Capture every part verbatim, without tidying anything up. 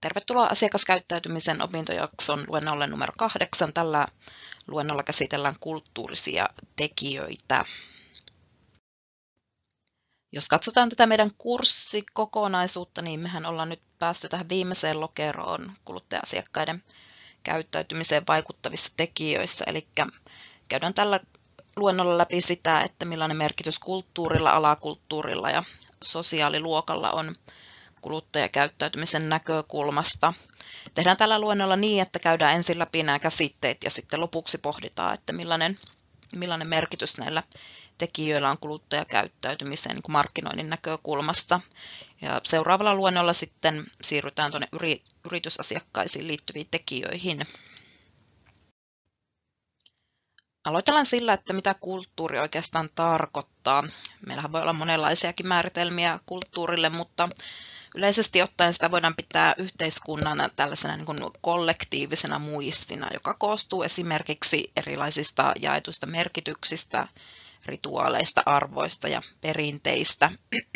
Tervetuloa asiakaskäyttäytymisen opintojakson luennolle numero kahdeksan. Tällä luennolla käsitellään kulttuurisia tekijöitä. Jos katsotaan tätä meidän kurssikokonaisuutta, niin mehän ollaan nyt päästy tähän viimeiseen lokeroon kuluttaja-asiakkaiden käyttäytymiseen vaikuttavissa tekijöissä. Eli käydään tällä luennolla läpi sitä, että millainen merkitys kulttuurilla, alakulttuurilla ja sosiaaliluokalla on kuluttajakäyttäytymisen näkökulmasta. Tehdään tällä luennolla niin, että käydään ensin läpi nämä käsitteet ja sitten lopuksi pohditaan, että millainen, millainen merkitys näillä tekijöillä on kuluttajakäyttäytymiseen niin kuin markkinoinnin näkökulmasta. Ja seuraavalla luennolla sitten siirrytään tuonne yri, yritysasiakkaisiin liittyviin tekijöihin. Aloitellaan sillä, että mitä kulttuuri oikeastaan tarkoittaa. Meillähän voi olla monenlaisiakin määritelmiä kulttuurille, mutta yleisesti ottaen sitä voidaan pitää yhteiskunnan tällaisena niin kuin kollektiivisena muistina, joka koostuu esimerkiksi erilaisista jaetuista merkityksistä, rituaaleista, arvoista ja perinteistä.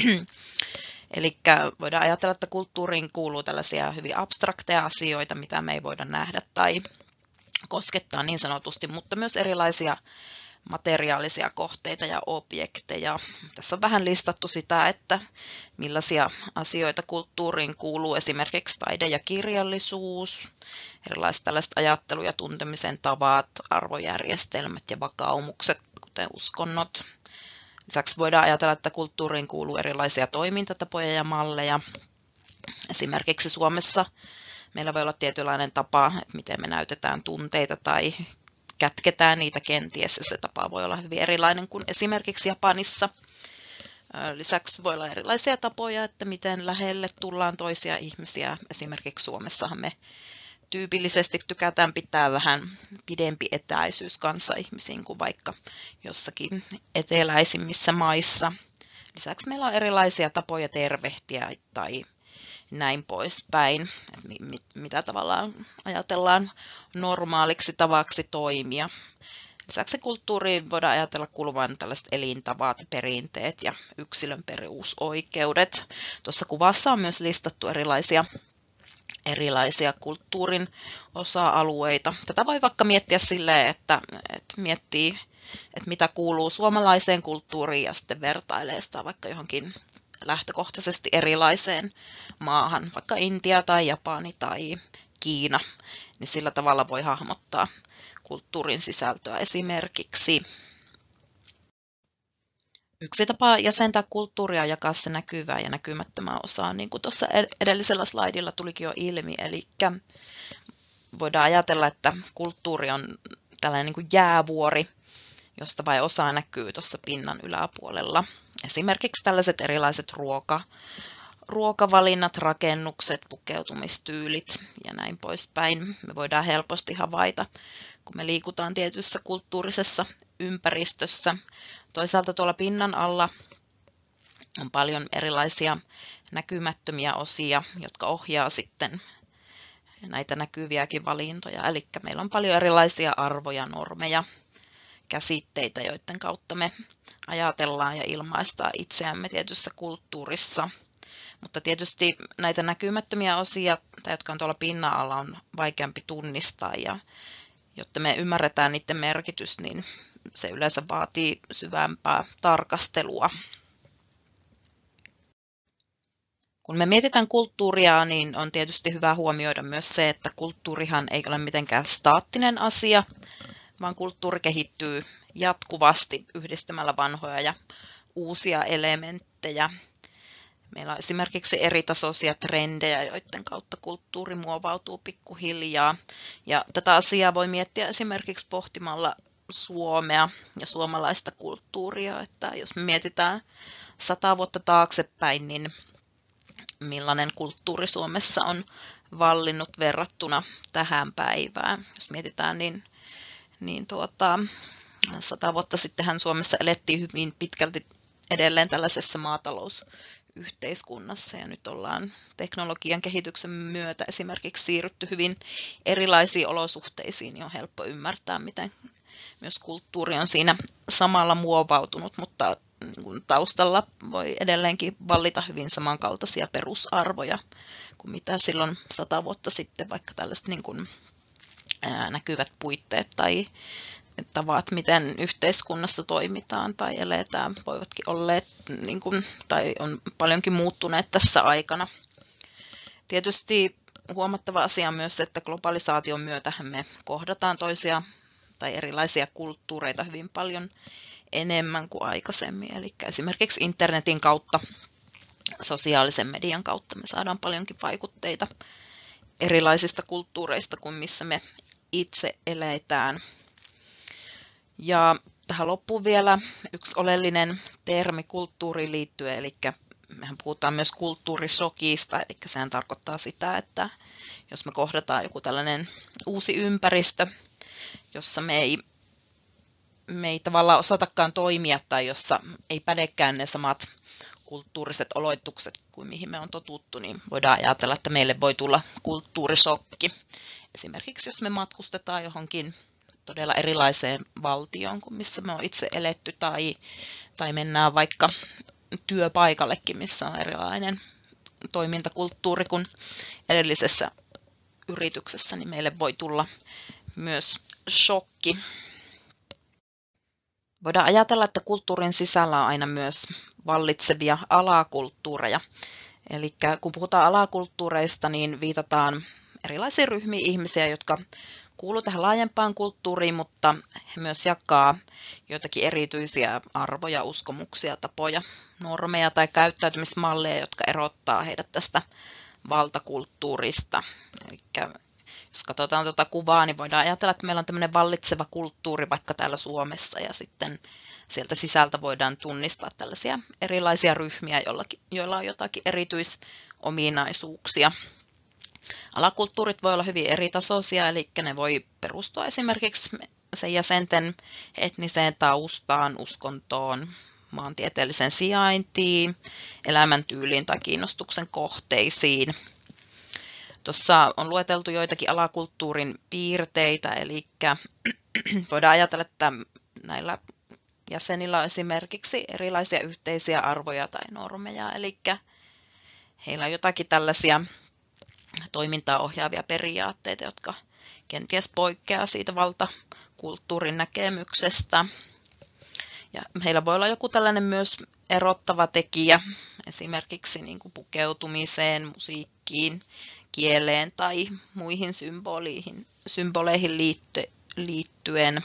Eli voidaan ajatella, että kulttuuriin kuuluu tällaisia hyvin abstrakteja asioita, mitä me ei voida nähdä tai koskettaa niin sanotusti, mutta myös erilaisia materiaalisia kohteita ja objekteja. Tässä on vähän listattu sitä, että millaisia asioita kulttuuriin kuuluu, esimerkiksi taide ja kirjallisuus, erilaiset tällaiset ajattelu- ja tuntemisen tavat, arvojärjestelmät ja vakaumukset, kuten uskonnot. Lisäksi voidaan ajatella, että kulttuuriin kuuluu erilaisia toimintatapoja ja malleja. Esimerkiksi Suomessa meillä voi olla tietynlainen tapa, että miten me näytetään tunteita tai kätketään niitä kenties, ja se tapa voi olla hyvin erilainen kuin esimerkiksi Japanissa. Lisäksi voi olla erilaisia tapoja, että miten lähelle tullaan toisia ihmisiä. Esimerkiksi Suomessahan me tyypillisesti tykätään pitää vähän pidempi etäisyys kanssaihmisiin kuin vaikka jossakin eteläisimmissä maissa. Lisäksi meillä on erilaisia tapoja tervehtiä tai näin poispäin, mitä tavallaan ajatellaan normaaliksi tavaksi toimia. Lisäksi kulttuuriin voidaan ajatella kuuluvan tällaiset elintavat, perinteet ja yksilön perusoikeudet. Tuossa kuvassa on myös listattu erilaisia, erilaisia kulttuurin osa-alueita. Tätä voi vaikka miettiä silleen, että, että miettii, että mitä kuuluu suomalaiseen kulttuuriin ja sitten vertailee sitä vaikka johonkin lähtökohtaisesti erilaiseen maahan, vaikka Intia tai Japani tai Kiina, niin sillä tavalla voi hahmottaa kulttuurin sisältöä esimerkiksi. Yksi tapa jäsentää kulttuuria ja jakaa se näkyvää ja näkymättömää osaa, niin kuin tuossa edellisellä slaidilla tulikin jo ilmi, eli voidaan ajatella, että kulttuuri on tällainen niin kuin jäävuori, josta vain osa näkyy tuossa pinnan yläpuolella. Esimerkiksi tällaiset erilaiset ruoka, ruokavalinnat, rakennukset, pukeutumistyylit ja näin poispäin. Me voidaan helposti havaita, kun me liikutaan tietyssä kulttuurisessa ympäristössä. Toisaalta tuolla pinnan alla on paljon erilaisia näkymättömiä osia, jotka ohjaa sitten näitä näkyviäkin valintoja. Eli meillä on paljon erilaisia arvoja, normeja, käsitteitä, joiden kautta me ajatellaan ja ilmaistaan itseämme tietyssä kulttuurissa. Mutta tietysti näitä näkymättömiä osia, tai jotka on tuolla pinnan alla, on vaikeampi tunnistaa. Ja jotta me ymmärretään niiden merkitys, niin se yleensä vaatii syvämpää tarkastelua. Kun me mietitään kulttuuria, niin on tietysti hyvä huomioida myös se, että kulttuurihan ei ole mitenkään staattinen asia, vaan kulttuuri kehittyy jatkuvasti yhdistämällä vanhoja ja uusia elementtejä. Meillä on esimerkiksi eritasoisia trendejä, joiden kautta kulttuuri muovautuu pikkuhiljaa. Ja tätä asiaa voi miettiä esimerkiksi pohtimalla Suomea ja suomalaista kulttuuria. Että jos me mietitään sata vuotta taaksepäin, niin millainen kulttuuri Suomessa on vallinnut verrattuna tähän päivään. Jos mietitään, niin, niin tuota, sata vuotta sittenhän Suomessa elettiin hyvin pitkälti edelleen tällaisessa maatalousyhteiskunnassa, ja nyt ollaan teknologian kehityksen myötä esimerkiksi siirrytty hyvin erilaisiin olosuhteisiin, niin on helppo ymmärtää, miten myös kulttuuri on siinä samalla muovautunut, mutta taustalla voi edelleenkin vallita hyvin samankaltaisia perusarvoja kuin mitä silloin sata vuotta sitten, vaikka tällaiset niin kuin, ää, näkyvät puitteet tai tavat, miten yhteiskunnassa toimitaan tai eletään, voivatkin olleet niin kuin, tai on paljonkin muuttuneet tässä aikana. Tietysti huomattava asia on myös, että globalisaation myötä me kohdataan toisia tai erilaisia kulttuureita hyvin paljon enemmän kuin aikaisemmin. Eli esimerkiksi internetin kautta, sosiaalisen median kautta me saadaan paljonkin vaikutteita erilaisista kulttuureista kuin missä me itse eletään. Ja tähän loppuun vielä yksi oleellinen termi kulttuuriin liittyen, eli mehän puhutaan myös kulttuurisokista, eli sehän tarkoittaa sitä, että jos me kohdataan joku tällainen uusi ympäristö, jossa me ei, me ei tavallaan osatakaan toimia tai jossa ei pädekään ne samat kulttuuriset oletukset kuin mihin me on totuttu, niin voidaan ajatella, että meille voi tulla kulttuurisokki. Esimerkiksi jos me matkustetaan johonkin todella erilaiseen valtioon kuin missä me on itse eletty tai, tai mennään vaikka työpaikallekin, missä on erilainen toimintakulttuuri kuin edellisessä yrityksessä, niin meille voi tulla myös shokki. Voidaan ajatella, että kulttuurin sisällä on aina myös vallitsevia alakulttuureja. Eli kun puhutaan alakulttuureista, niin viitataan erilaisiin ryhmiin ihmisiä, jotka kuuluu tähän laajempaan kulttuuriin, mutta he myös jakaa joitakin erityisiä arvoja, uskomuksia, tapoja, normeja tai käyttäytymismalleja, jotka erottaa heidät tästä valtakulttuurista. Eli jos katsotaan tuota kuvaa, niin voidaan ajatella, että meillä on tämmöinen vallitseva kulttuuri vaikka täällä Suomessa, ja sitten sieltä sisältä voidaan tunnistaa tällaisia erilaisia ryhmiä, joilla on jotakin erityisominaisuuksia. Alakulttuurit voi olla hyvin eritasoisia, eli ne voi perustua esimerkiksi sen jäsenten etniseen taustaan, uskontoon, maantieteelliseen sijaintiin, elämäntyyliin tai kiinnostuksen kohteisiin. Tuossa on lueteltu joitakin alakulttuurin piirteitä, eli voidaan ajatella, että näillä jäsenillä on esimerkiksi erilaisia yhteisiä arvoja tai normeja, eli heillä on jotakin tällaisia toimintaa ohjaavia periaatteita, jotka kenties poikkeaa siitä valtakulttuurin näkemyksestä. Ja heillä voi olla joku tällainen myös erottava tekijä, esimerkiksi niin kuin pukeutumiseen, musiikkiin, kieleen tai muihin symboleihin, symboleihin liittyen.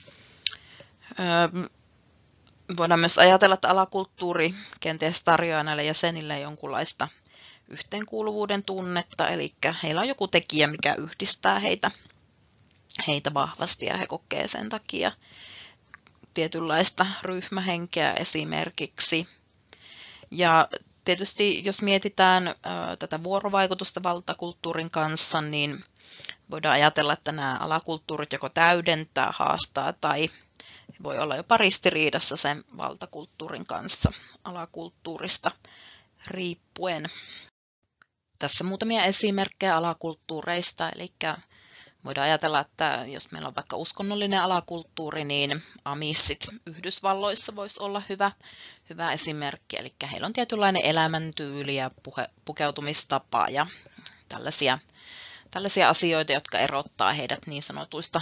Öö, voidaan myös ajatella, että alakulttuuri kenties tarjoaa näille jäsenille jonkunlaista yhteenkuuluvuuden tunnetta, eli heillä on joku tekijä, mikä yhdistää heitä, heitä vahvasti ja he kokee sen takia tietynlaista ryhmähenkeä esimerkiksi. Ja tietysti jos mietitään ä, tätä vuorovaikutusta valtakulttuurin kanssa, niin voidaan ajatella, että nämä alakulttuurit joko täydentää, haastaa tai voi olla jopa ristiriidassa sen valtakulttuurin kanssa alakulttuurista riippuen. Tässä muutamia esimerkkejä alakulttuureista, eli voidaan ajatella, että jos meillä on vaikka uskonnollinen alakulttuuri, niin amissit Yhdysvalloissa voisi olla hyvä, hyvä esimerkki. Eli heillä on tietynlainen elämäntyyli ja puhe, pukeutumistapa ja tällaisia, tällaisia asioita, jotka erottaa heidät niin sanotuista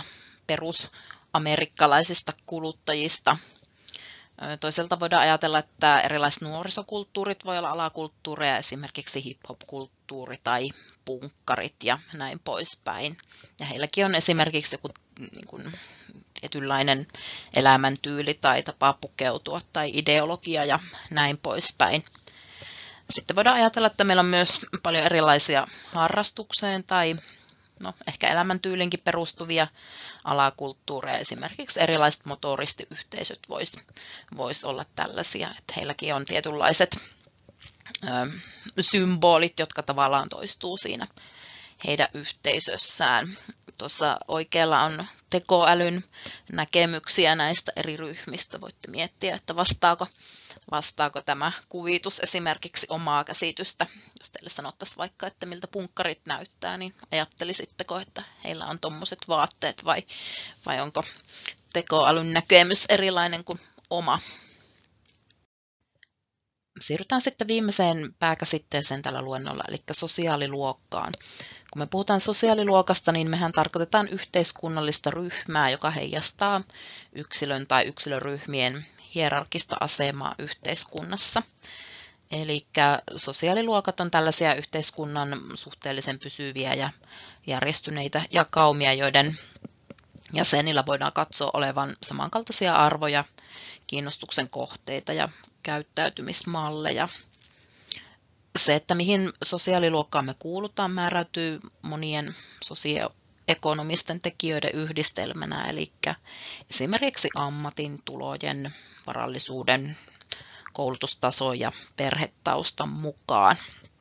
perusamerikkalaisista kuluttajista. Toisaalta voidaan ajatella, että erilaiset nuorisokulttuurit voi olla alakulttuureja, esimerkiksi hip-hop-kulttuuri tai punkkarit ja näin poispäin. Ja heilläkin on esimerkiksi joku niin kuin, tietynlainen elämäntyyli tai tapa pukeutua tai ideologia ja näin poispäin. Sitten voidaan ajatella, että meillä on myös paljon erilaisia harrastukseen tai no, ehkä elämäntyylinkin perustuvia alakulttuureja. Esimerkiksi erilaiset motoristiyhteisöt voisi vois olla tällaisia, että heilläkin on tietynlaiset ö, symbolit, jotka tavallaan toistuu siinä heidän yhteisössään. Tuossa oikealla on tekoälyn näkemyksiä näistä eri ryhmistä. Voitte miettiä, että vastaako, vastaako tämä kuvitus esimerkiksi omaa käsitystä. Jos teille sanottaisiin vaikka, että miltä punkkarit näyttää, niin ajattelisitteko, että heillä on tuommoiset vaatteet vai, vai onko tekoälyn näkemys erilainen kuin oma? Siirrytään sitten viimeiseen pääkäsitteeseen tällä luennolla, eli sosiaaliluokkaan. Kun me puhutaan sosiaaliluokasta, niin mehän tarkoitetaan yhteiskunnallista ryhmää, joka heijastaa yksilön tai yksilöryhmien hierarkista asemaa yhteiskunnassa. Eli sosiaaliluokat on tällaisia yhteiskunnan suhteellisen pysyviä ja järjestyneitä jakaumia, joiden jäsenillä voidaan katsoa olevan samankaltaisia arvoja, kiinnostuksen kohteita ja käyttäytymismalleja. Se, että mihin sosiaaliluokkaan me kuulutaan, määräytyy monien sosioekonomisten tekijöiden yhdistelmänä, eli esimerkiksi ammatin, tulojen, varallisuuden, koulutustason ja perhetaustan mukaan.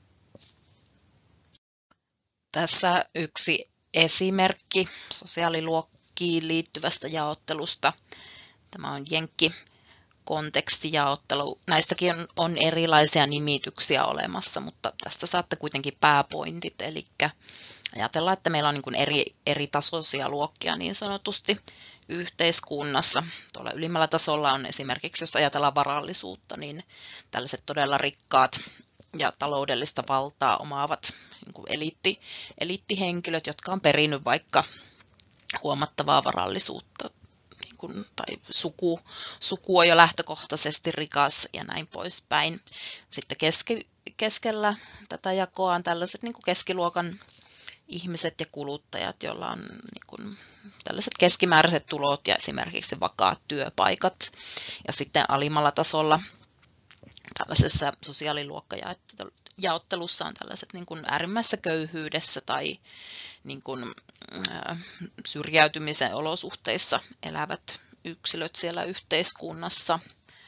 Tässä yksi esimerkki sosiaaliluokkiin liittyvästä jaottelusta. Tämä on Jenkki. Kontekstijaottelu. Näistäkin on, on erilaisia nimityksiä olemassa, mutta tästä saatte kuitenkin pääpointit. Eli ajatellaan, että meillä on niin kuin eri, eri tasoisia luokkia niin sanotusti yhteiskunnassa. Tuolla ylimmällä tasolla on esimerkiksi, jos ajatellaan varallisuutta, niin tällaiset todella rikkaat ja taloudellista valtaa omaavat niin kuin eliitti, eliittihenkilöt, jotka on perinyt vaikka huomattavaa varallisuutta. Tai suku, suku on jo lähtökohtaisesti rikas ja näin poispäin. Sitten keske, keskellä tätä jakoa on tällaiset niin kuin keskiluokan ihmiset ja kuluttajat, joilla on niin kuin tällaiset keskimääräiset tulot ja esimerkiksi vakaat työpaikat. Ja sitten alimmalla tasolla tällaisessa sosiaaliluokkajaottelussa on tällaiset niin kuin äärimmäisessä köyhyydessä tai niin kuin, ä, syrjäytymisen olosuhteissa elävät yksilöt siellä yhteiskunnassa.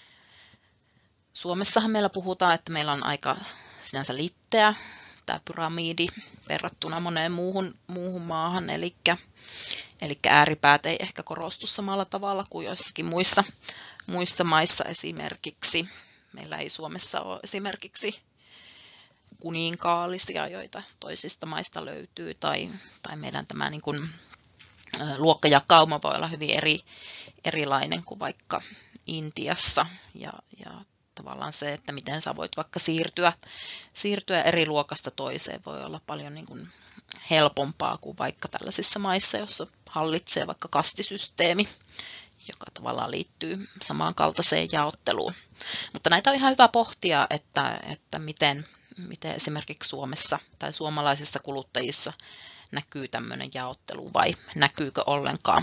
Suomessahan meillä puhutaan, että meillä on aika sinänsä litteä tämä pyramidi verrattuna moneen muuhun, muuhun maahan, eli, eli ääripäät ei ehkä korostu samalla tavalla kuin joissakin muissa, muissa maissa esimerkiksi. Meillä ei Suomessa ole esimerkiksi kuninkaallisia, joita toisista maista löytyy, tai, tai meidän tämä niin kuin, ä, luokkajakauma voi olla hyvin eri, erilainen kuin vaikka Intiassa, ja, ja tavallaan se, että miten sä voit vaikka siirtyä, siirtyä eri luokasta toiseen, voi olla paljon niin kuin helpompaa kuin vaikka tällaisissa maissa, jossa hallitsee vaikka kastisysteemi, joka tavallaan liittyy samankaltaiseen jaotteluun. Mutta näitä on ihan hyvä pohtia, että, että miten miten esimerkiksi Suomessa tai suomalaisissa kuluttajissa näkyy tämmöinen jaottelu vai näkyykö ollenkaan.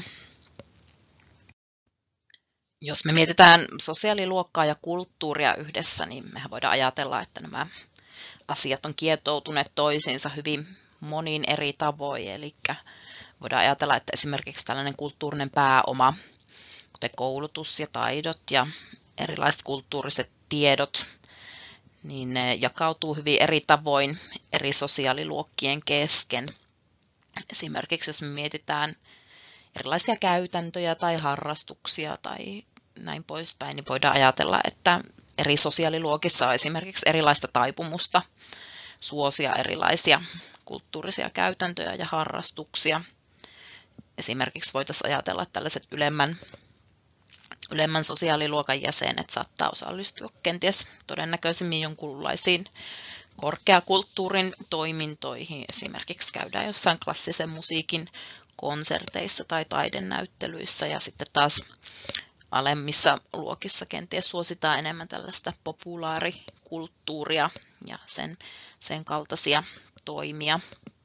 Jos me mietitään sosiaaliluokkaa ja kulttuuria yhdessä, niin mehän voidaan ajatella, että nämä asiat on kietoutuneet toisiinsa hyvin monin eri tavoin. Eli voidaan ajatella, että esimerkiksi tällainen kulttuurinen pääoma, kuten koulutus ja taidot ja erilaiset kulttuuriset tiedot, niin ne jakautuu hyvin eri tavoin eri sosiaaliluokkien kesken. Esimerkiksi jos me mietitään erilaisia käytäntöjä tai harrastuksia tai näin poispäin, niin voidaan ajatella, että eri sosiaaliluokissa on esimerkiksi erilaista taipumusta suosia erilaisia kulttuurisia käytäntöjä ja harrastuksia. Esimerkiksi voitaisiin ajatella, että tällaiset ylemmän Ylemmän sosiaaliluokan jäsenet saattaa osallistua kenties todennäköisemmin jonkunlaisiin korkeakulttuurin toimintoihin. Esimerkiksi käydään jossain klassisen musiikin konserteissa tai taidenäyttelyissä, ja sitten taas alemmissa luokissa kenties suositaan enemmän tällaista populaarikulttuuria ja sen, sen kaltaisia toimia.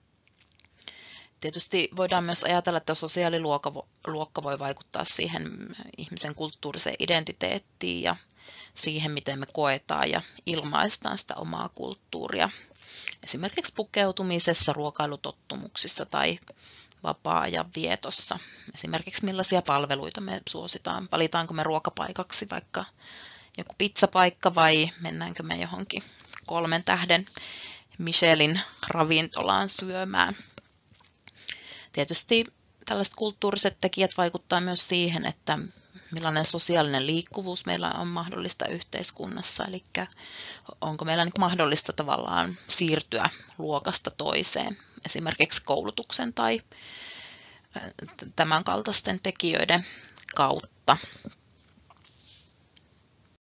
Tietysti voidaan myös ajatella, että sosiaaliluokka voi vaikuttaa siihen ihmisen kulttuuriseen identiteettiin ja siihen, miten me koetaan ja ilmaistaan sitä omaa kulttuuria. Esimerkiksi pukeutumisessa, ruokailutottumuksissa tai vapaa-ajan vietossa. Esimerkiksi millaisia palveluita me suositaan. Valitaanko me ruokapaikaksi vaikka joku pizzapaikka vai mennäänkö me johonkin kolmen tähden Michelin ravintolaan syömään. Tietysti tällaiset kulttuuriset tekijät vaikuttavat myös siihen, että millainen sosiaalinen liikkuvuus meillä on mahdollista yhteiskunnassa. Eli onko meillä niin mahdollista tavallaan siirtyä luokasta toiseen, esimerkiksi koulutuksen tai tämän kaltaisten tekijöiden kautta.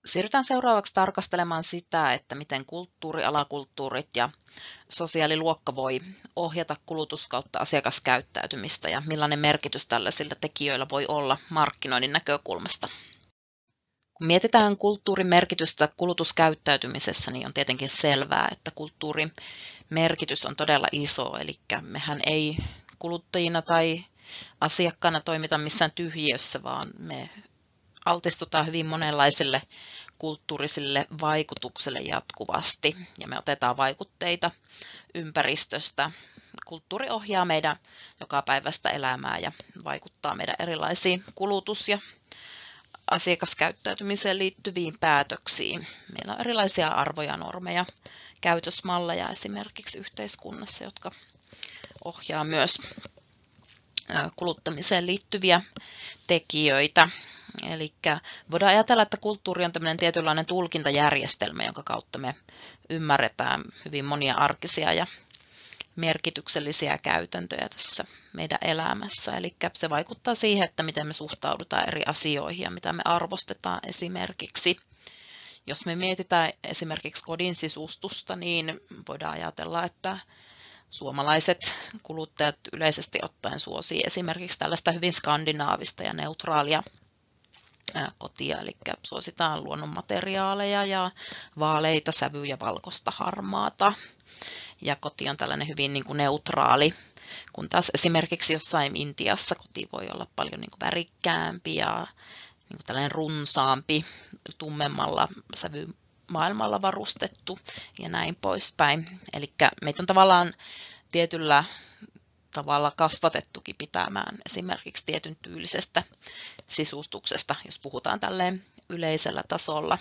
Siirrytään seuraavaksi tarkastelemaan sitä, että miten kulttuuri, alakulttuurit ja sosiaaliluokka voi ohjata kulutus- kautta asiakaskäyttäytymistä ja millainen merkitys tällaisilla tekijöillä voi olla markkinoinnin näkökulmasta. Kun mietitään kulttuurin merkitystä kulutuskäyttäytymisessä, niin on tietenkin selvää, että kulttuurin merkitys on todella iso, eli mehän ei kuluttajina tai asiakkaana toimita missään tyhjiössä, vaan me altistutaan hyvin monenlaisille kulttuurisille vaikutuksille jatkuvasti ja me otetaan vaikutteita ympäristöstä. Kulttuuri ohjaa meidän jokapäiväistä elämää ja vaikuttaa meidän erilaisiin kulutus- ja asiakaskäyttäytymiseen liittyviin päätöksiin. Meillä on erilaisia arvoja, normeja, käytösmalleja esimerkiksi yhteiskunnassa, jotka ohjaa myös kuluttamiseen liittyviä tekijöitä. Eli voidaan ajatella, että kulttuuri on tämmöinen tietynlainen tulkintajärjestelmä, jonka kautta me ymmärretään hyvin monia arkisia ja merkityksellisiä käytäntöjä tässä meidän elämässä. Eli se vaikuttaa siihen, että miten me suhtaudutaan eri asioihin ja mitä me arvostetaan esimerkiksi. Jos me mietitään esimerkiksi kodin sisustusta, niin voidaan ajatella, että suomalaiset kuluttajat yleisesti ottaen suosii esimerkiksi tällaista hyvin skandinaavista ja neutraalia kotia, eli suositaan luonnonmateriaaleja ja vaaleita sävyjä, valkoista, harmaata. Ja koti on tällainen hyvin niin kuin neutraali, kun taas esimerkiksi jossain Intiassa koti voi olla paljon niin kuin värikkäämpi ja niin kuin tällainen runsaampi, tummemmalla sävymaailmalla varustettu ja näin poispäin. Eli meitä on tavallaan tietyllä tavalla kasvatettukin pitämään esimerkiksi tietyn tyylisestä sisustuksesta, jos puhutaan tälleen yleisellä tasolla.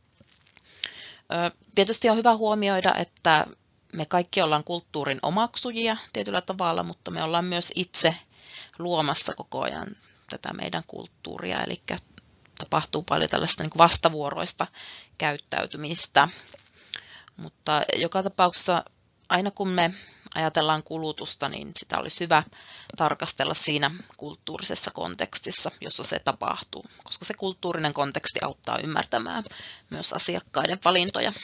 Tietysti on hyvä huomioida, että me kaikki ollaan kulttuurin omaksujia tietyllä tavalla, mutta me ollaan myös itse luomassa koko ajan tätä meidän kulttuuria, eli tapahtuu paljon tällaista niin kuin vastavuoroista käyttäytymistä. Mutta joka tapauksessa aina kun me ajatellaan kulutusta, niin sitä olisi hyvä tarkastella siinä kulttuurisessa kontekstissa, jossa se tapahtuu, koska se kulttuurinen konteksti auttaa ymmärtämään myös asiakkaiden valintoja.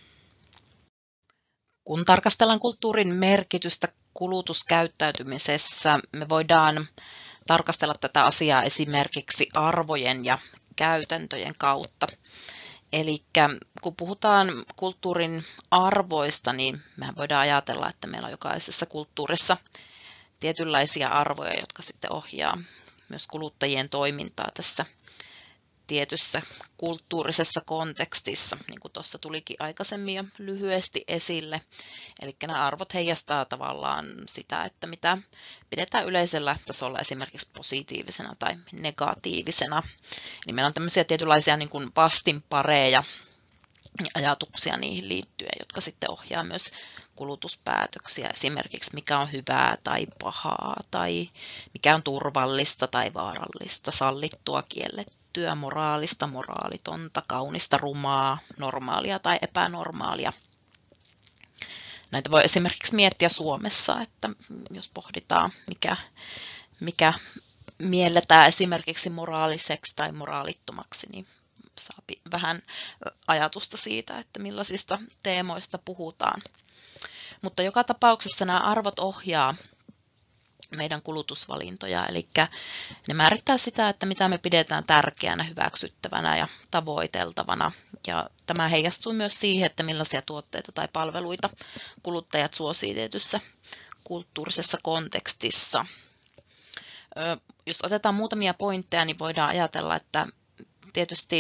Kun tarkastellaan kulttuurin merkitystä kulutuskäyttäytymisessä, me voidaan tarkastella tätä asiaa esimerkiksi arvojen ja käytäntöjen kautta. Eli kun puhutaan kulttuurin arvoista, niin mehän voidaan ajatella, että meillä on jokaisessa kulttuurissa tietynlaisia arvoja, jotka sitten ohjaa myös kuluttajien toimintaa tässä tietyssä kulttuurisessa kontekstissa, niin kuin tuossa tulikin aikaisemmin jo lyhyesti esille. Eli nämä arvot heijastaa tavallaan sitä, että mitä pidetään yleisellä tasolla esimerkiksi positiivisena tai negatiivisena. Niin meillä on tämmöisiä tietynlaisia niin kuin vastinpareja ajatuksia niihin liittyen, jotka sitten ohjaa myös kulutuspäätöksiä. Esimerkiksi mikä on hyvää tai pahaa, tai mikä on turvallista tai vaarallista, sallittua, kiellettyä, moraalista, moraalitonta, kaunista, rumaa, normaalia tai epänormaalia. Näitä voi esimerkiksi miettiä Suomessa, että jos pohditaan, mikä, mikä mielletään esimerkiksi moraaliseksi tai moraalittomaksi, niin saa vähän ajatusta siitä, että millaisista teemoista puhutaan. Mutta joka tapauksessa nämä arvot ohjaa meidän kulutusvalintoja, eli ne määrittää sitä, että mitä me pidetään tärkeänä, hyväksyttävänä ja tavoiteltavana. Ja tämä heijastuu myös siihen, että millaisia tuotteita tai palveluita kuluttajat suosii tietyssä kulttuurisessa kontekstissa. Jos otetaan muutamia pointteja, niin voidaan ajatella, että tietysti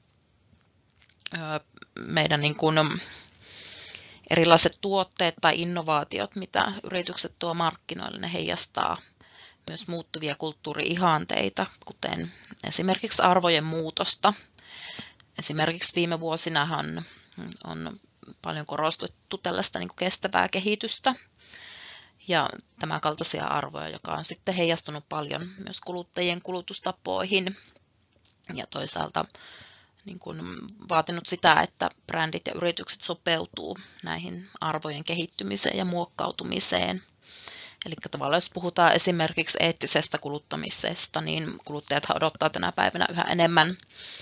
meidän niin kuin erilaiset tuotteet tai innovaatiot, mitä yritykset tuo markkinoille, ne heijastaa myös muuttuvia kulttuuri-ihanteita, kuten esimerkiksi arvojen muutosta. Esimerkiksi viime vuosinahan on paljon korostettu tällaista niin kuin kestävää kehitystä ja tämän kaltaisia arvoja, joka on sitten heijastunut paljon myös kuluttajien kulutustapoihin ja toisaalta niin kuin vaatinut sitä, että brändit ja yritykset sopeutuu näihin arvojen kehittymiseen ja muokkautumiseen. Eli tavallaan jos puhutaan esimerkiksi eettisestä kuluttamisesta, niin kuluttajat odottaa tänä päivänä yhä enemmän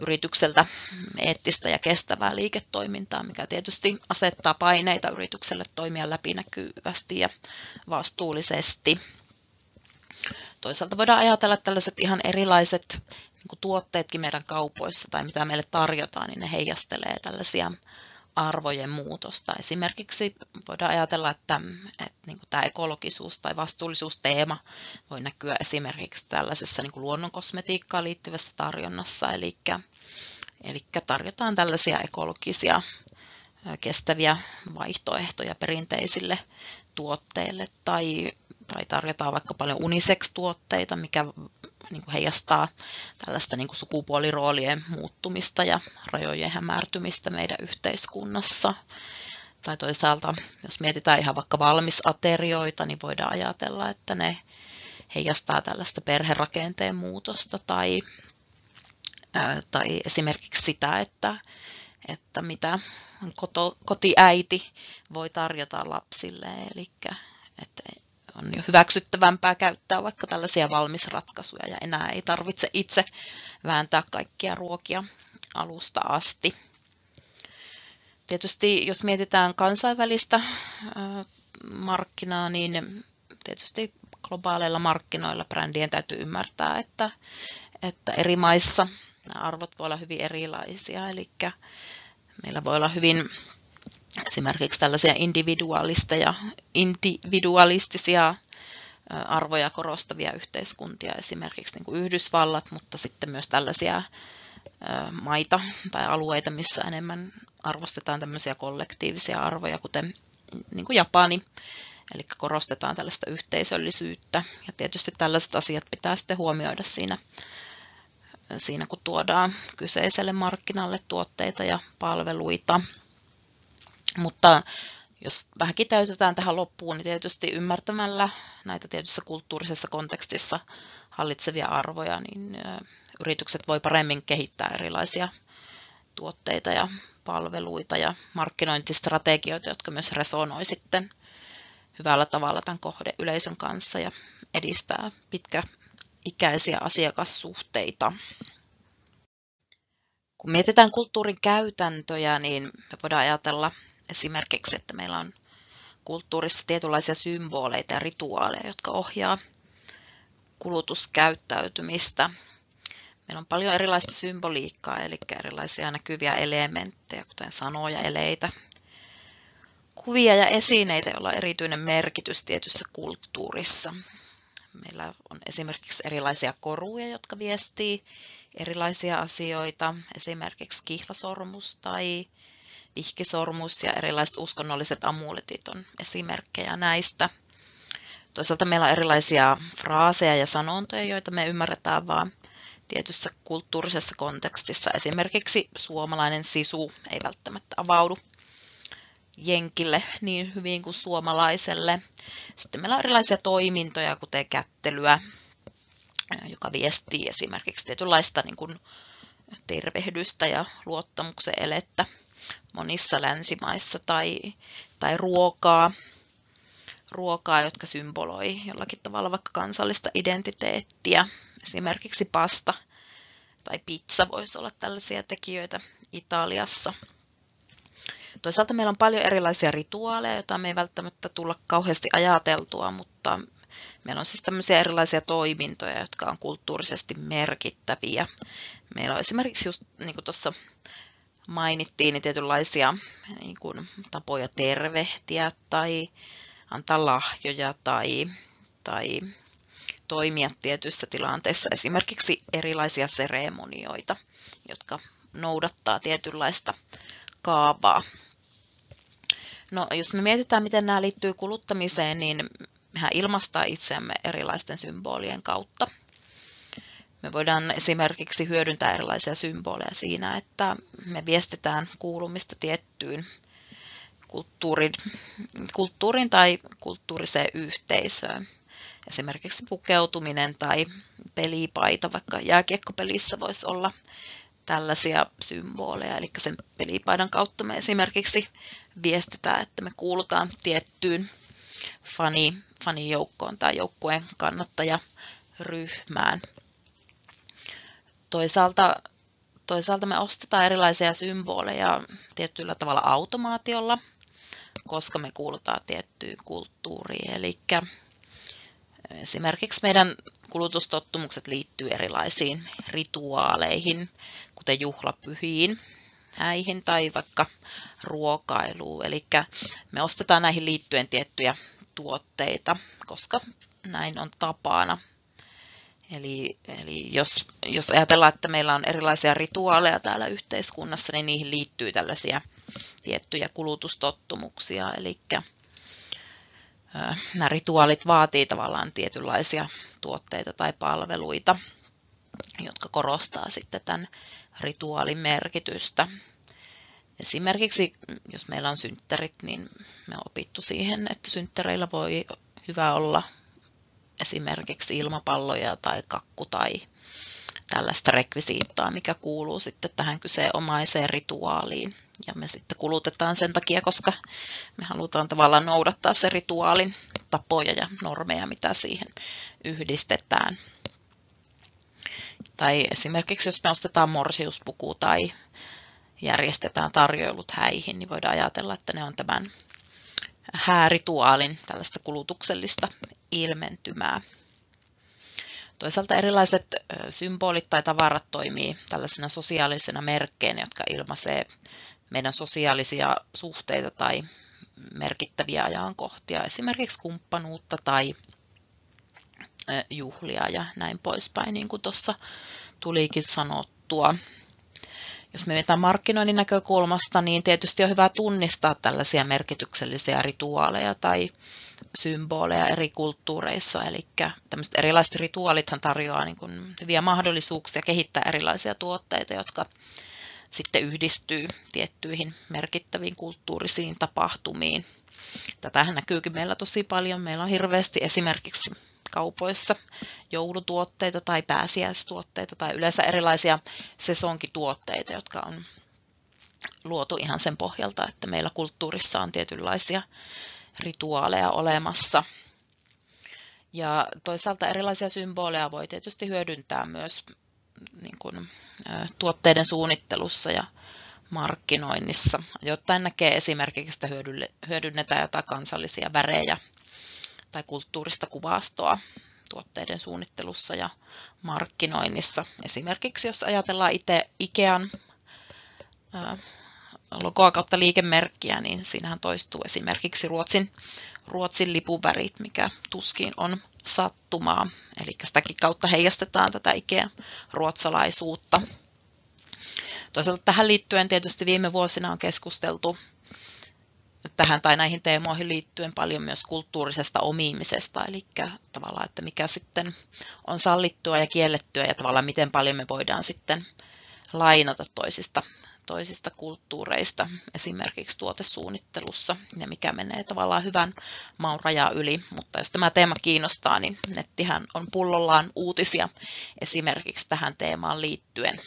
yritykseltä eettistä ja kestävää liiketoimintaa, mikä tietysti asettaa paineita yritykselle toimia läpinäkyvästi ja vastuullisesti. Toisaalta voidaan ajatella, että tällaiset ihan erilaiset niin kuin tuotteetkin meidän kaupoissa tai mitä meille tarjotaan, niin ne heijastelee tällaisia arvojen muutosta. Esimerkiksi voidaan ajatella, että, että niin kuin tämä ekologisuus tai vastuullisuusteema voi näkyä esimerkiksi tällaisessa niin kuin luonnonkosmetiikkaan liittyvässä tarjonnassa, eli, eli tarjotaan tällaisia ekologisia kestäviä vaihtoehtoja perinteisille tuotteille tai, tai tarjotaan vaikka paljon unisex-tuotteita, mikä niin kuin heijastaa tällaista niin kuin sukupuoliroolien muuttumista ja rajojen hämärtymistä meidän yhteiskunnassa. Tai toisaalta, jos mietitään ihan vaikka valmisaterioita, niin voidaan ajatella, että ne heijastaa tällaista perherakenteen muutosta tai, ää, tai esimerkiksi sitä, että, että mitä koto, kotiäiti voi tarjota lapsille, eli että on jo hyväksyttävämpää käyttää vaikka tällaisia valmisratkaisuja ja enää ei tarvitse itse vääntää kaikkia ruokia alusta asti. Tietysti jos mietitään kansainvälistä markkinaa, niin tietysti globaaleilla markkinoilla brändien täytyy ymmärtää, että, että eri maissa nämä arvot voi olla hyvin erilaisia, eli meillä voi olla hyvin esimerkiksi tällaisia individualisteja, individualistisia arvoja korostavia yhteiskuntia, esimerkiksi niin kuin Yhdysvallat, mutta sitten myös tällaisia maita tai alueita, missä enemmän arvostetaan tämmöisiä kollektiivisia arvoja, kuten niin kuin Japani, eli korostetaan tällaista yhteisöllisyyttä. Ja tietysti tällaiset asiat pitää sitten huomioida siinä, siinä kun tuodaan kyseiselle markkinalle tuotteita ja palveluita. Mutta jos vähän kiteytetään tähän loppuun, niin tietysti ymmärtämällä näitä tietyssä kulttuurisessa kontekstissa hallitsevia arvoja, niin yritykset voi paremmin kehittää erilaisia tuotteita ja palveluita ja markkinointistrategioita, jotka myös resonoi sitten hyvällä tavalla tämän kohdeyleisön kanssa ja edistää pitkäikäisiä asiakassuhteita. Kun mietitään kulttuurin käytäntöjä, niin me voidaan ajatella esimerkiksi, että meillä on kulttuurissa tietynlaisia symboleita ja rituaaleja, jotka ohjaa kulutuskäyttäytymistä. Meillä on paljon erilaista symboliikkaa, eli erilaisia näkyviä elementtejä, kuten sanoja, eleitä, kuvia ja esineitä, joilla on erityinen merkitys tietyssä kulttuurissa. Meillä on esimerkiksi erilaisia koruja, jotka viestii erilaisia asioita, esimerkiksi kihlasormus tai vihkisormus ja erilaiset uskonnolliset amuletit on esimerkkejä näistä. Toisaalta meillä on erilaisia fraaseja ja sanontoja, joita me ymmärretään vain tietyssä kulttuurisessa kontekstissa. Esimerkiksi suomalainen sisu ei välttämättä avaudu jenkille niin hyvin kuin suomalaiselle. Sitten meillä on erilaisia toimintoja, kuten kättelyä, joka viestii esimerkiksi tietynlaista niin kuin tervehdystä ja luottamuksen elettä monissa länsimaissa, tai, tai ruokaa, ruokaa, jotka symboloi jollakin tavalla vaikka kansallista identiteettiä. Esimerkiksi pasta tai pizza voisi olla tällaisia tekijöitä Italiassa. Toisaalta meillä on paljon erilaisia rituaaleja, joita me ei välttämättä tulla kauheasti ajateltua, mutta meillä on siis tämmöisiä erilaisia toimintoja, jotka on kulttuurisesti merkittäviä. Meillä on esimerkiksi just niin kuin tuossa mainittiin, niin tietynlaisia niin kuin tapoja tervehtiä tai antaa lahjoja tai, tai toimia tietyissä tilanteissa. Esimerkiksi erilaisia seremonioita, jotka noudattaa tietynlaista kaavaa. No, jos me mietitään, miten nämä liittyy kuluttamiseen, niin mehän ilmaistaan itseämme erilaisten symbolien kautta. Me voidaan esimerkiksi hyödyntää erilaisia symboleja siinä, että me viestitään kuulumista tiettyyn kulttuurin, kulttuurin tai kulttuuriseen yhteisöön. Esimerkiksi pukeutuminen tai pelipaita, vaikka jääkiekkopelissä voisi olla tällaisia symboleja. Eli sen pelipaidan kautta me esimerkiksi viestitään, että me kuulutaan tiettyyn fani, fanijoukkoon tai joukkueen kannattajaryhmään. Toisaalta, toisaalta me ostetaan erilaisia symboleja tietyllä tavalla automaatiolla, koska me kuulutaan tiettyyn kulttuuriin. Eli esimerkiksi meidän kulutustottumukset liittyy erilaisiin rituaaleihin, kuten juhlapyhiin, häihin tai vaikka ruokailuun. Eli me ostetaan näihin liittyen tiettyjä tuotteita, koska näin on tapana. Eli, eli jos, jos ajatellaan, että meillä on erilaisia rituaaleja täällä yhteiskunnassa, niin niihin liittyy tällaisia tiettyjä kulutustottumuksia. Eli nämä rituaalit vaatii tavallaan tietynlaisia tuotteita tai palveluita, jotka korostaa sitten tämän rituaalin merkitystä. Esimerkiksi jos meillä on synttärit, niin me on opittu siihen, että synttäreillä voi hyvä olla esimerkiksi ilmapalloja tai kakku tai tällaista rekvisiittaa, mikä kuuluu sitten tähän kyseenomaiseen rituaaliin. Ja me sitten kulutetaan sen takia, koska me halutaan tavallaan noudattaa sen rituaalin tapoja ja normeja, mitä siihen yhdistetään. Tai esimerkiksi jos me ostetaan morsiuspuku tai järjestetään tarjoilut häihin, niin voidaan ajatella, että ne on tämän häärituaalin tällaista kulutuksellista ilmentymää. Toisaalta erilaiset symbolit tai tavarat toimii tällaisena sosiaalisena merkkeinä, jotka ilmaisee meidän sosiaalisia suhteita tai merkittäviä ajankohtia, esimerkiksi kumppanuutta tai juhlia ja näin poispäin, niin kuin tuossa tulikin sanottua. Jos me mietitään markkinoinnin näkökulmasta, niin tietysti on hyvä tunnistaa tällaisia merkityksellisiä rituaaleja tai symboleja eri kulttuureissa. Eli tämmöiset erilaiset rituaalithan tarjoaa niin kuin hyviä mahdollisuuksia kehittää erilaisia tuotteita, jotka sitten yhdistyy tiettyihin merkittäviin kulttuurisiin tapahtumiin. Tätähän näkyykin meillä tosi paljon. Meillä on hirveästi esimerkiksi kaupoissa joulutuotteita tai pääsiäistuotteita tai yleensä erilaisia sesonkituotteita, jotka on luotu ihan sen pohjalta, että meillä kulttuurissa on tietynlaisia rituaaleja olemassa. Ja toisaalta erilaisia symboleja voi tietysti hyödyntää myös niin kuin, ä, tuotteiden suunnittelussa ja markkinoinnissa. Jotain näkee esimerkiksi, että hyödynnetään jotain kansallisia värejä tai kulttuurista kuvastoa tuotteiden suunnittelussa ja markkinoinnissa. Esimerkiksi jos ajatellaan itse Ikean ää, logoa kautta liikemerkkiä, niin siinähän toistuu esimerkiksi Ruotsin, Ruotsin lipuvärit, mikä tuskin on sattumaa. Eli sitäkin kautta heijastetaan tätä Ikea-ruotsalaisuutta. Toisaalta tähän liittyen tietysti viime vuosina on keskusteltu tähän tai näihin teemoihin liittyen paljon myös kulttuurisesta omimisesta, eli tavallaan, että mikä sitten on sallittua ja kiellettyä ja tavallaan miten paljon me voidaan sitten lainata toisista, toisista kulttuureista, esimerkiksi tuotesuunnittelussa, ja mikä menee tavallaan hyvän maun rajaa yli. Mutta jos tämä teema kiinnostaa, niin nettihän on pullollaan uutisia esimerkiksi tähän teemaan liittyen.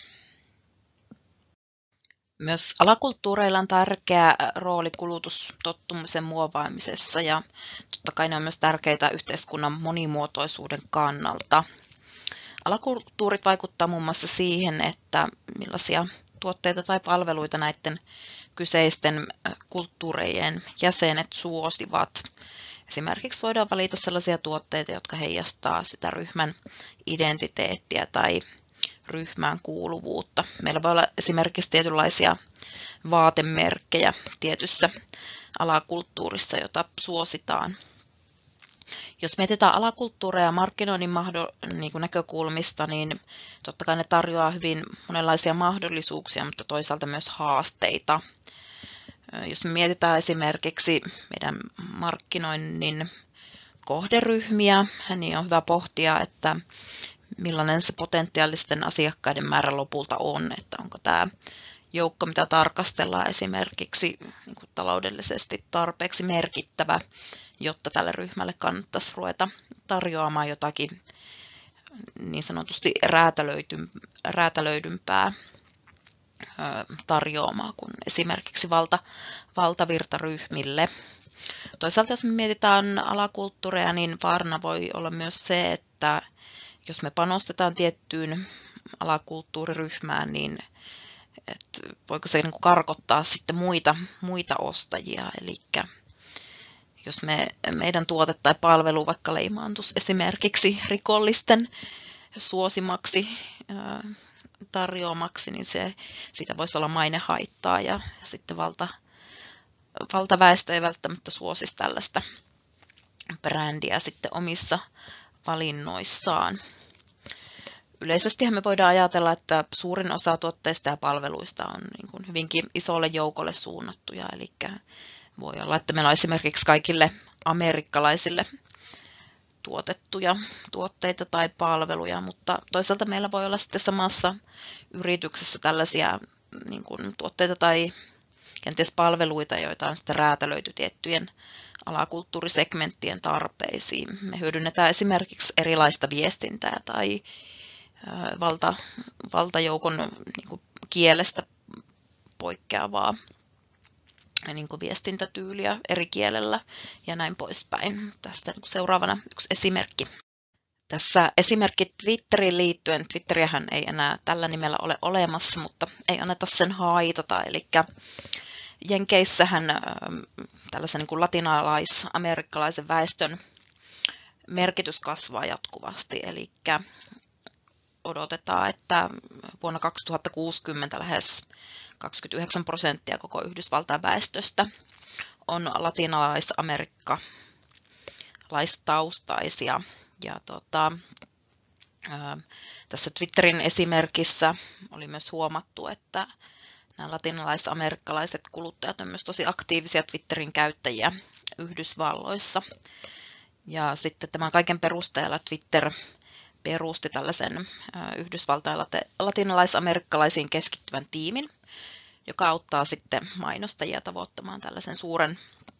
Myös alakulttuureilla on tärkeä rooli kulutustottumisen muovaamisessa ja totta kai ne on myös tärkeitä yhteiskunnan monimuotoisuuden kannalta. Alakulttuurit vaikuttavat muun muassa siihen, että millaisia tuotteita tai palveluita näiden kyseisten kulttuurejen jäsenet suosivat. Esimerkiksi voidaan valita sellaisia tuotteita, jotka heijastaa sitä ryhmän identiteettiä tai ryhmään kuuluvuutta. Meillä voi olla esimerkiksi tietynlaisia vaatemerkkejä tietyssä alakulttuurissa, jota suositaan. Jos mietitään alakulttuureja markkinoinnin mahdo- niin kuin näkökulmista, niin totta kai ne tarjoaa hyvin monenlaisia mahdollisuuksia, mutta toisaalta myös haasteita. Jos me mietitään esimerkiksi meidän markkinoinnin kohderyhmiä, niin on hyvä pohtia, että millainen se potentiaalisten asiakkaiden määrä lopulta on, että onko tämä joukko, mitä tarkastellaan esimerkiksi niin kuin taloudellisesti tarpeeksi merkittävä, jotta tälle ryhmälle kannattaisi ruveta tarjoamaan jotakin niin sanotusti räätälöidympää tarjoamaa kuin esimerkiksi valta, valtavirtaryhmille. Toisaalta jos me mietitään alakulttuureja, niin vaarana voi olla myös se, että jos me panostetaan tiettyyn alakulttuuriryhmään, niin että voiko se niin kuin karkottaa sitten muita, muita ostajia. Eli jos me, meidän tuote tai palvelu vaikka leimaantuisi esimerkiksi rikollisten suosimaksi tarjoamaksi, niin se, siitä voisi olla mainehaittaa ja, ja sitten valta, valtaväestö ei välttämättä suosisi tällaista brändiä sitten omissa valinnoissaan. Yleisestihän me voidaan ajatella, että suurin osa tuotteista ja palveluista on niin kuin hyvinkin isolle joukolle suunnattuja, eli voi olla, että meillä on esimerkiksi kaikille amerikkalaisille tuotettuja tuotteita tai palveluja, mutta toisaalta meillä voi olla sitten samassa yrityksessä tällaisia niin kuin tuotteita tai kenties palveluita, joita on sitten räätälöity tiettyjen alakulttuurisegmenttien tarpeisiin. Me hyödynnetään esimerkiksi erilaista viestintää tai valta, valtajoukon niin kuin kielestä poikkeavaa niin kuin viestintätyyliä eri kielellä ja näin poispäin. Tästä niin kuin seuraavana yksi esimerkki. Tässä esimerkki Twitteriin liittyen. Twitteriähän ei enää tällä nimellä ole olemassa, mutta ei anneta sen haitata. Eli Jenkeissähän tällaisen niin kuin latinalais-amerikkalaisen väestön merkitys kasvaa jatkuvasti. Eli odotetaan, että vuonna kaksituhattakuusikymmentä lähes kaksikymmentäyhdeksän prosenttia koko Yhdysvaltain väestöstä on latinalais-amerikkalaistaustaisia. Ja tota, ää, tässä Twitterin esimerkissä oli myös huomattu, että nämä latinalais-amerikkalaiset kuluttajat ovat myös tosi aktiivisia Twitterin käyttäjiä Yhdysvalloissa. Ja sitten tämän kaiken perusteella Twitter perusti tällaisen Yhdysvaltain latinalais-amerikkalaisiin keskittyvän tiimin, joka auttaa sitten mainostajia tavoittamaan tällaisen suuren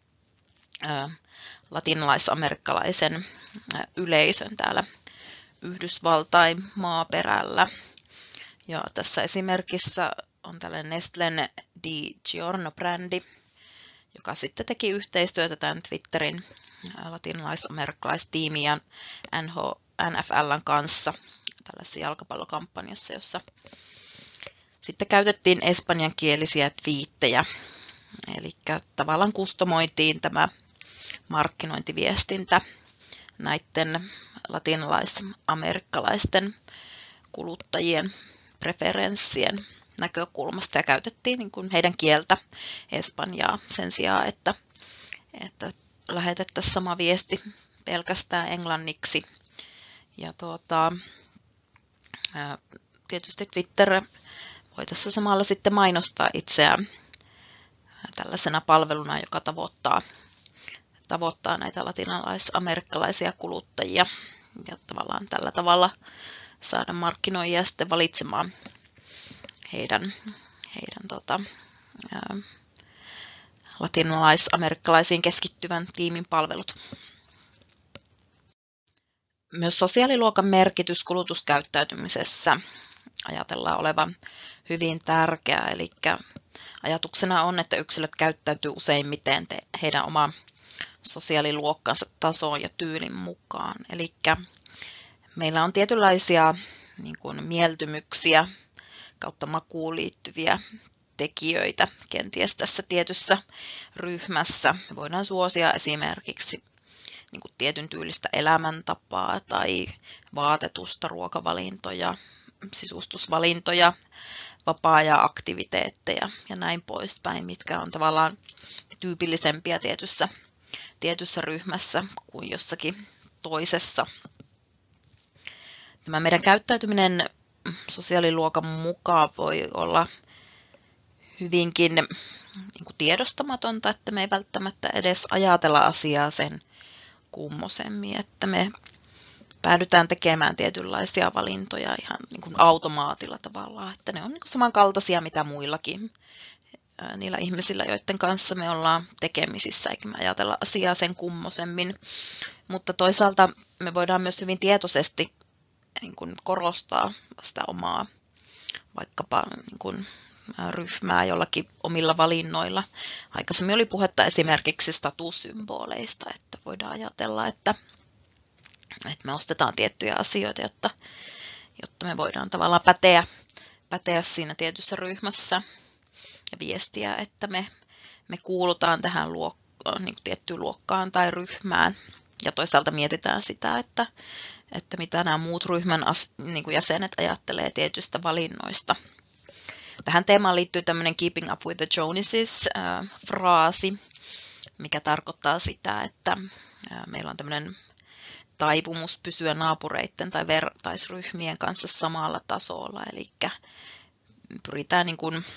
latinalais-amerikkalaisen yleisön täällä Yhdysvaltain maaperällä. Ja tässä esimerkissä on tällainen Nestlen DiGiorno-brändi, joka sitten teki yhteistyötä tämän Twitterin latinalais-amerikkalaistiimin ja N F L:n kanssa tällaisessa jalkapallokampanjassa, jossa sitten käytettiin espanjankielisiä twiittejä. Eli tavallaan kustomoitiin tämä markkinointiviestintä näiden latinalais-amerikkalaisten kuluttajien preferenssien näkökulmasta ja käytettiin niin kuin heidän kieltä espanjaa sen sijaan, että, että lähetettäisiin sama viesti pelkästään englanniksi. Ja tuota, tietysti Twitter voi tässä samalla sitten mainostaa itseään tällaisena palveluna, joka tavoittaa, tavoittaa näitä latinalais-amerikkalaisia kuluttajia ja tavallaan tällä tavalla saada markkinoijia sitten valitsemaan heidän, heidän tota, ää, latinalais-amerikkalaisiin keskittyvän tiimin palvelut. Myös sosiaaliluokan merkitys kulutuskäyttäytymisessä ajatellaan olevan hyvin tärkeä, eli ajatuksena on, että yksilöt käyttäytyy useimmiten heidän oman sosiaaliluokkansa tasoon ja tyylin mukaan. Eli meillä on tietynlaisia niin kuin mieltymyksiä kautta makuun liittyviä tekijöitä kenties tässä tietyssä ryhmässä. Me voidaan suosia esimerkiksi niin kuin tietyn tyylistä elämäntapaa tai vaatetusta, ruokavalintoja, sisustusvalintoja, vapaa-ajan aktiviteetteja ja näin poispäin, mitkä on tavallaan tyypillisempiä tietyssä, tietyssä ryhmässä kuin jossakin toisessa. Tämä meidän käyttäytyminen sosiaaliluokan mukaan voi olla hyvinkin niin kuin tiedostamatonta, että me ei välttämättä edes ajatella asiaa sen kummosemmin, että me päädytään tekemään tietynlaisia valintoja ihan niin kuin automaatilla tavallaan, että ne on niin kuin samankaltaisia mitä muillakin niillä ihmisillä, joiden kanssa me ollaan tekemisissä, eikä me ajatella asiaa sen kummosemmin, mutta toisaalta me voidaan myös hyvin tietoisesti niin kuin korostaa sitä omaa vaikkapa niin kuin ryhmää jollakin omilla valinnoilla. Aikaisemmin oli puhetta esimerkiksi statussymboleista, että voidaan ajatella, että, että me ostetaan tiettyjä asioita, jotta, jotta me voidaan tavallaan päteä, päteä siinä tietyssä ryhmässä ja viestiä, että me, me kuulutaan tähän luokkaan, niin kuin tiettyyn luokkaan tai ryhmään. Ja toisaalta mietitään sitä, että, että mitä nämä muut ryhmän as, niin kuin jäsenet ajattelee tietystä valinnoista. Tähän teemaan liittyy tämmöinen Keeping Up with the Joneses-fraasi, mikä tarkoittaa sitä, että meillä on tämmöinen taipumus pysyä naapureiden tai vertaisryhmien kanssa samalla tasolla, eli pyritään niin kuin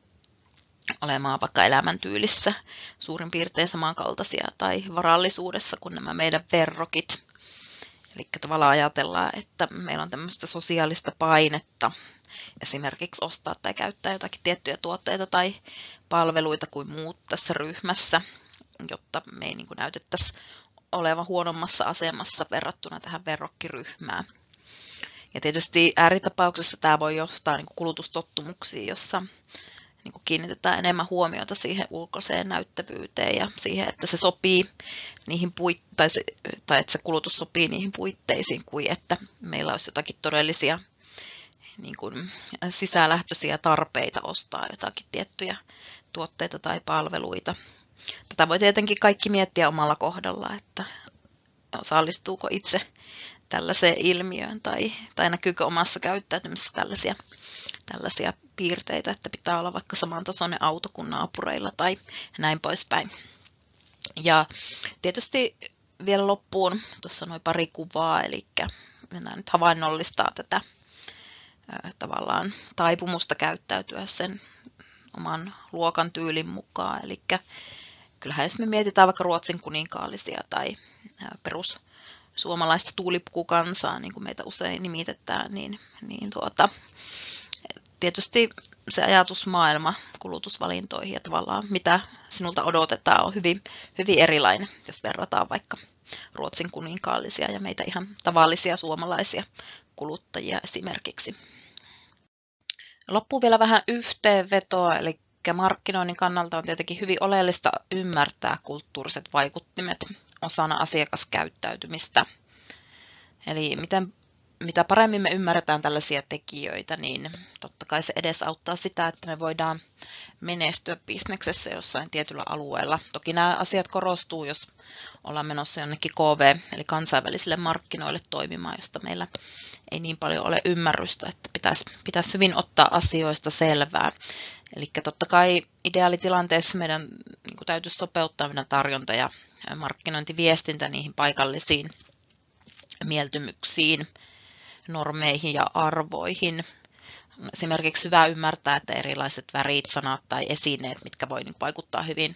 olemaan vaikka elämäntyylissä suurin piirtein samankaltaisia tai varallisuudessa kuin nämä meidän verrokit. Eli tavallaan ajatellaan, että meillä on tämmöistä sosiaalista painetta esimerkiksi ostaa tai käyttää jotakin tiettyjä tuotteita tai palveluita kuin muut tässä ryhmässä, jotta me ei niin kuin näytettäisi olevan huonommassa asemassa verrattuna tähän verrokkiryhmään. Ja tietysti ääritapauksessa tämä voi johtaa niin kuin kulutustottumuksiin, jossa niin kuin kiinnitetään enemmän huomiota siihen ulkoiseen näyttävyyteen ja siihen, että se sopii niihin puit- tai, se, tai että se kulutus sopii niihin puitteisiin, kuin että meillä olisi jotakin todellisia niin kuin sisälähtöisiä tarpeita ostaa jotakin tiettyjä tuotteita tai palveluita. Tätä voi tietenkin kaikki miettiä omalla kohdalla, että osallistuuko itse tällaiseen ilmiöön tai, tai näkyykö omassa käyttäytymisessä tällaisia, tällaisia piirteitä, että pitää olla vaikka samantasoinen auto kuin naapureilla tai näin poispäin. Ja tietysti vielä loppuun, tuossa noin pari kuvaa, eli nämä nyt havainnollistaa tätä tavallaan taipumusta käyttäytyä sen oman luokan tyylin mukaan. Eli kyllähän jos me mietitään vaikka Ruotsin kuninkaallisia tai perussuomalaista tuulipukukansaa, niin kuin meitä usein nimitetään, niin, niin tuota, tietysti se ajatusmaailma kulutusvalintoihin ja tavallaan mitä sinulta odotetaan on hyvin, hyvin erilainen, jos verrataan vaikka Ruotsin kuninkaallisia ja meitä ihan tavallisia suomalaisia kuluttajia esimerkiksi. Loppuun vielä vähän yhteenvetoa, eli markkinoinnin kannalta on tietenkin hyvin oleellista ymmärtää kulttuuriset vaikuttimet osana asiakaskäyttäytymistä. Eli miten, mitä paremmin me ymmärretään tällaisia tekijöitä, niin totta kai se edesauttaa sitä, että me voidaan menestyä bisneksessä jossain tietyllä alueella. Toki nämä asiat korostuu, jos ollaan menossa jonnekin K V, eli kansainvälisille markkinoille toimimaan, josta meillä ei niin paljon ole ymmärrystä, että pitäisi, pitäisi hyvin ottaa asioista selvää. Eli totta kai ideaalitilanteessa meidän niin kuin täytyisi sopeuttaa meidän tarjonta ja markkinointiviestintä niihin paikallisiin mieltymyksiin, normeihin ja arvoihin. Esimerkiksi hyvä ymmärtää, että erilaiset värit, sanat tai esineet, mitkä voi niin vaikuttaa hyvin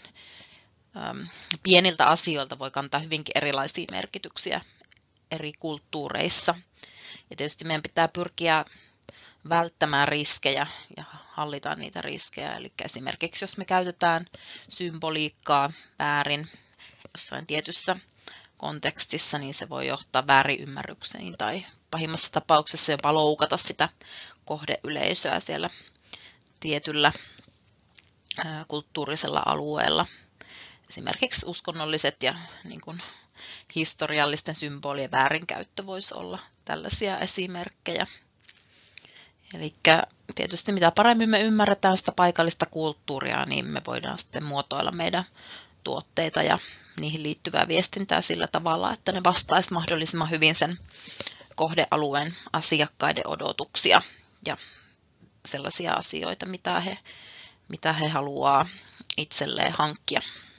äm, pieniltä asioilta, voi kantaa hyvinkin erilaisia merkityksiä eri kulttuureissa. Ja tietysti meidän pitää pyrkiä välttämään riskejä ja hallitaan niitä riskejä. Eli esimerkiksi jos me käytetään symboliikkaa väärin jossain tietyssä kontekstissa, niin se voi johtaa väärinymmärrykseen tai pahimmassa tapauksessa jopa loukata sitä kohdeyleisöä siellä tietyllä kulttuurisella alueella. Esimerkiksi uskonnolliset ja niin kuin historiallisten symbolien väärinkäyttö voisi olla tällaisia esimerkkejä. Eli tietysti mitä paremmin me ymmärretään sitä paikallista kulttuuria, niin me voidaan sitten muotoilla meidän tuotteita ja niihin liittyvää viestintää sillä tavalla, että ne vastaisivat mahdollisimman hyvin sen kohdealueen asiakkaiden odotuksia ja sellaisia asioita, mitä he, mitä he haluaa itselleen hankkia.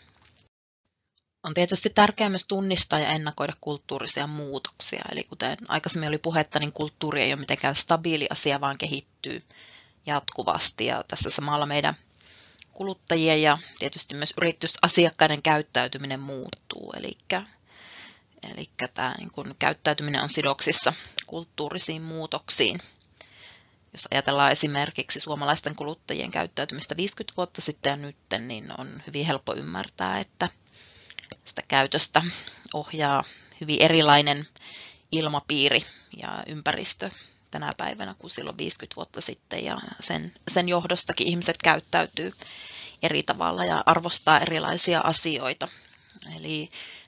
On tietysti tärkeää myös tunnistaa ja ennakoida kulttuurisia muutoksia. Eli kuten aikaisemmin oli puhetta, niin kulttuuri ei ole mitenkään stabiili asia, vaan kehittyy jatkuvasti. Ja tässä samalla meidän kuluttajien ja tietysti myös yritysasiakkaiden käyttäytyminen muuttuu. Eli, eli tämä niin kuin käyttäytyminen on sidoksissa kulttuurisiin muutoksiin. Jos ajatellaan esimerkiksi suomalaisten kuluttajien käyttäytymistä viisikymmentä vuotta sitten ja nyt, niin on hyvin helppo ymmärtää, että sitä käytöstä ohjaa hyvin erilainen ilmapiiri ja ympäristö tänä päivänä kuin silloin viisikymmentä vuotta sitten. Ja sen, sen johdostakin ihmiset käyttäytyy eri tavalla ja arvostaa erilaisia asioita. Eli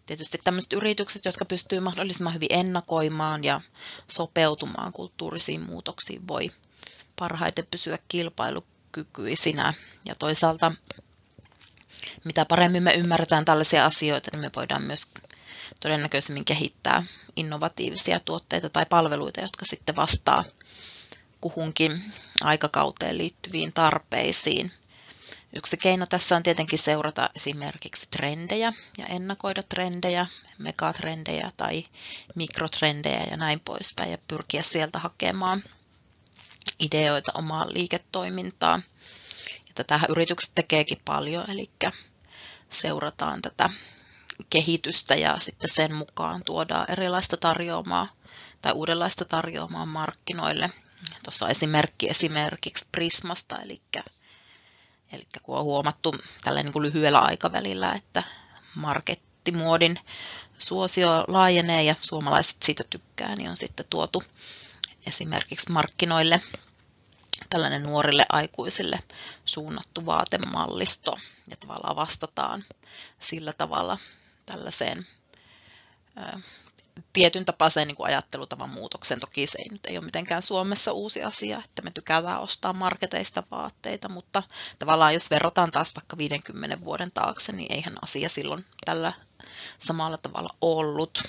Tietysti tämmöiset yritykset, jotka pystyy mahdollisimman hyvin ennakoimaan ja sopeutumaan kulttuurisiin muutoksiin, voi parhaiten pysyä kilpailukykyisinä. Ja toisaalta, mitä paremmin me ymmärretään tällaisia asioita, niin me voidaan myös todennäköisemmin kehittää innovatiivisia tuotteita tai palveluita, jotka sitten vastaa kuhunkin aikakauteen liittyviin tarpeisiin. Yksi keino tässä on tietenkin seurata esimerkiksi trendejä ja ennakoida trendejä, megatrendejä tai mikrotrendejä ja näin poispäin ja pyrkiä sieltä hakemaan ideoita omaan liiketoimintaan. Ja tätähän yritykset tekeekin paljon, eli seurataan tätä kehitystä ja sitten sen mukaan tuodaan erilaista tarjoamaa tai uudenlaista tarjoamaa markkinoille. Tuossa on esimerkki esimerkiksi Prismasta, eli, eli kun on huomattu tällä niin kuin lyhyellä aikavälillä, että markettimuodin suosio laajenee ja suomalaiset siitä tykkää, niin on sitten tuotu esimerkiksi markkinoille tällainen nuorille aikuisille suunnattu vaatemallisto ja tavallaan vastataan sillä tavalla tällaiseen ää, tietyn tapaiseen niin kuin ajattelutavan muutokseen. Toki se ei nyt ei ole mitenkään Suomessa uusi asia, että me tykätään ostaa marketeista vaatteita, mutta tavallaan jos verrataan taas vaikka viidenkymmenen vuoden taakse, niin eihän asia silloin tällä samalla tavalla ollut.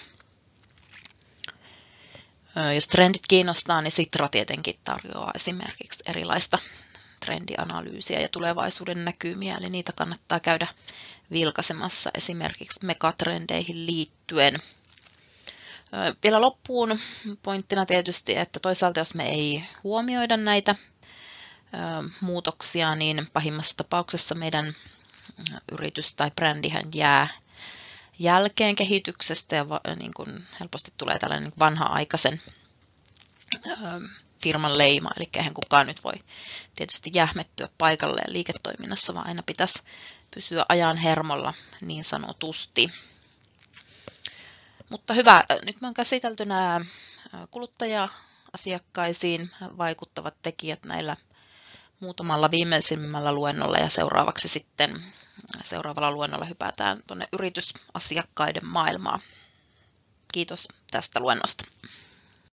Jos trendit kiinnostaa, niin Sitra tietenkin tarjoaa esimerkiksi erilaista trendianalyysiä ja tulevaisuuden näkymiä, eli niitä kannattaa käydä vilkaisemassa esimerkiksi megatrendeihin liittyen. Vielä loppuun pointtina tietysti, että toisaalta jos me ei huomioida näitä muutoksia, niin pahimmassa tapauksessa meidän yritys tai brändihän jää jälkeen kehityksestä ja niin kuin helposti tulee tällainen niin kuin vanha-aikaisen firman leima, eli eihän kukaan nyt voi tietysti jähmettyä paikalleen liiketoiminnassa, vaan aina pitäisi pysyä ajan hermolla niin sanotusti. Mutta hyvä, nyt me on käsitelty nämä kuluttaja-asiakkaisiin vaikuttavat tekijät näillä muutamalla viimeisimmällä luennolla ja seuraavaksi sitten seuraavalla luennolla hypätään tuonne yritysasiakkaiden maailmaan. Kiitos tästä luennosta.